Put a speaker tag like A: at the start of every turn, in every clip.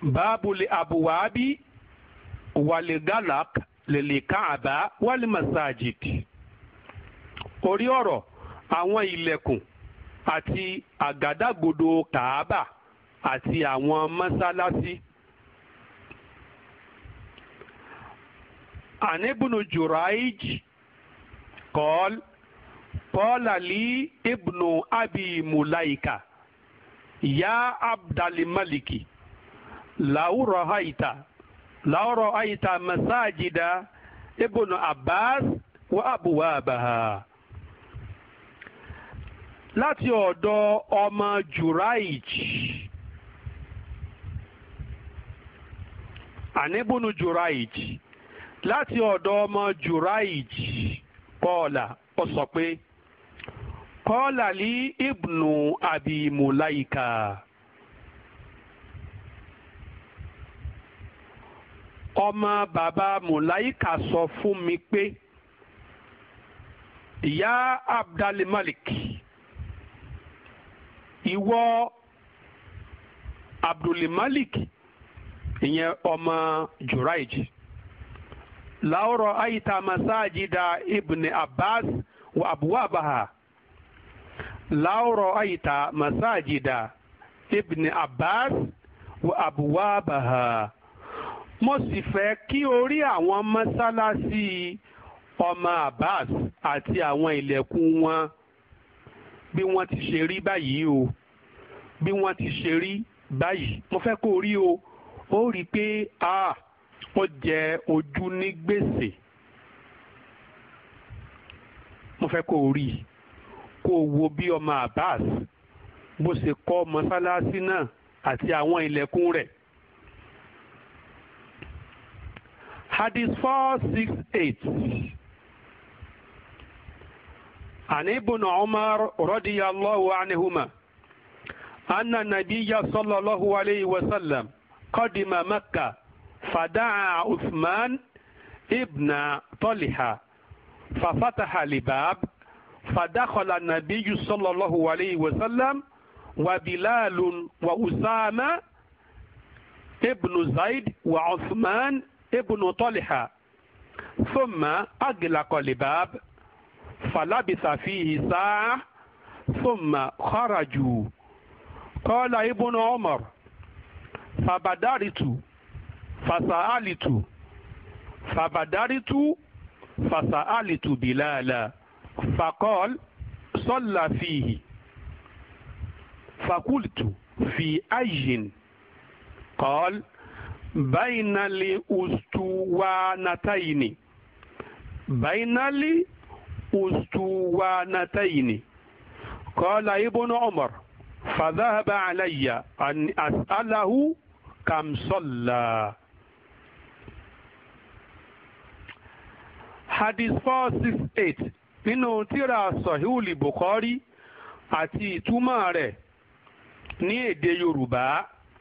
A: báàbù lè àbùwábí wàlẹ̀ gálàk lè káàbá wàlẹ̀ masajid. orí ọ̀rọ̀ àwọn ilẹ̀kùn àti àgádágodo kàábà àti àwọn mọ́sálásí. عن ابن جريج قال لي ابن أبي مليكة يا عبد الملك لو رأيت مساجد ابن عباس وأبوابها. láti ọ̀dọ̀ ọmọ Juraij àníbùnú Juraij láti ọ̀dọ̀ ọmọ Juraij kọ́ọ̀là ó sọ pé kọ́ọ̀là lí ibnu Abi Mulaika ọmọ bàbá Mulaika sọ fún mi pé ìyá Abdulmalik ìwọ Abdulmalik ìyẹn ọmọ Juraij láwùrọ̀ àyíta masajida ibn Abbas wa abwabaha láwùrọ̀ àyíta masajida ibn Abbas wa abwabaha. mo sì fẹ́ kí o rí àwọn mọ́sálásí ọmọ Abbas àti àwọn ilẹ̀kùn wọn bí wọ́n ti ṣe rí báyìí o bí wọ́n ti ṣe rí báyìí mo fẹ́ kó o rí o ó rí i pé ó jẹ ojú ní gbèsè. mo fẹ́ kó o rí i kó o wo bí ọmọ Abbas bó ṣe kọ́ mọ́sálásí náà àti àwọn ilẹ̀kùn rẹ̀. Hadith 468. عن ابن عمر رضي الله عنهما أن النبي صلى الله عليه وسلم قدم مكة فدعا عثمان ابن طلحة ففتح الباب فدخل النبي صلى الله عليه وسلم وبلال وأسامة ابن زيد وعثمان ابن طلحة ثم أغلق الباب فلبث فيه ساعة ثم خرجوا. قال ابن عمر فبدرت فسألت بلالا فقال صلى فيه فقلت في أي؟ قال بين الأسطوانتين. قال ابن عمر فذهب علي أن أسأله كم صلى. Hadith 468 nínú tírà Sahihul Bukhari àti ìtumọ̀ rẹ̀ ní èdè Yorùbá.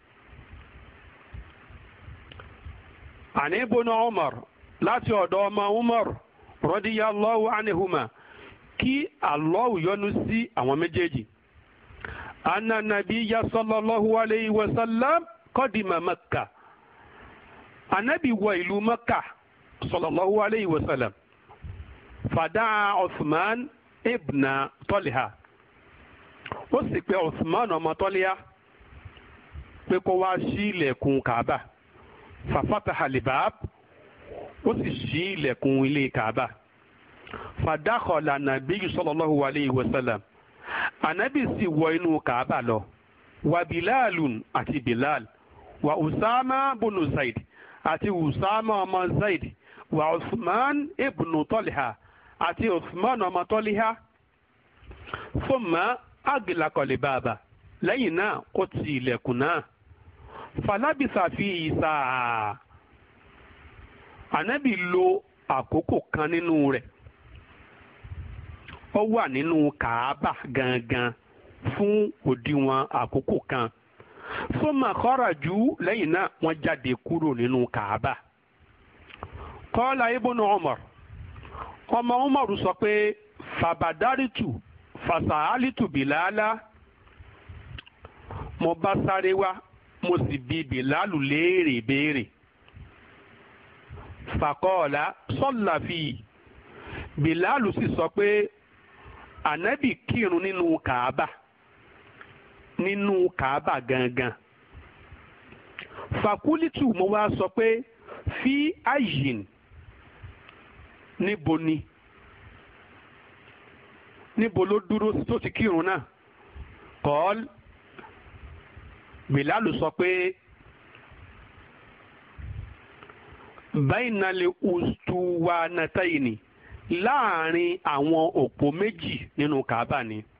A: Àní ibn Umar láti ọ̀dọ̀ ọmọ Umar radiyallahu anhuma kí Allah yọ́nú sí àwọn méjèèjì. Anna nabiyya sallallahu alayhi wa sallam qadima Makkah. Ànábì wọ ìlú Makkah sallallahu alayhi wa sallam. Fada'a Uthman ibn Talha. Ó sì pè Uthman ọmọ Talha pé kó wá ṣí ilẹ̀kùn Kaaba. Fafataha al-bab. Ó sì ṣí ilẹ̀kùn ilé Kaaba. Fadakhala nabiyyu sallallahu alayhi wa sallam. Ànábì sì wọ inú Kaaba lọ. Wa Bilalun àti Bilal. Wa Usama bunu Zaid àti Usama ọmọ Zaid. Wa Uthman ibn Talha àti Uthman ọmọ Talha. Thumma aghlaqa al-baba. Lẹ́yìn náà ó ti ilẹ̀kùn náà. Falabisa fihi sa'a. Ànábì lò àkókò kan nínú rẹ̀. Ó wà nínú Kaaba gangan fún òdiwọ̀n àkókò kan. Thumma kharaju. Lẹ́yìn náà wọ́n jáde kúrò nínú Kaaba. Qala ibn Umar. Ọmọ Umar sọ pé fàbàdárìtù fàṣàálìtù Bilala. Mo bá sáré wá mo sì bi Bìlálù léèrè béèrè. Fàkọ́ọ̀lá sọ́là fi Bìlálù sì sọ pé ànábì kírun nínú Kàábà gangan. Fàkúlítù mo wá sọ pé fi àyìn níbo ló dúró tó ti kírun náà. Kọ́ọ́l Bìlálù sọ pé bainal ustuwanatayni láàrin àwọn òpó méjì nínú Kàábà ni.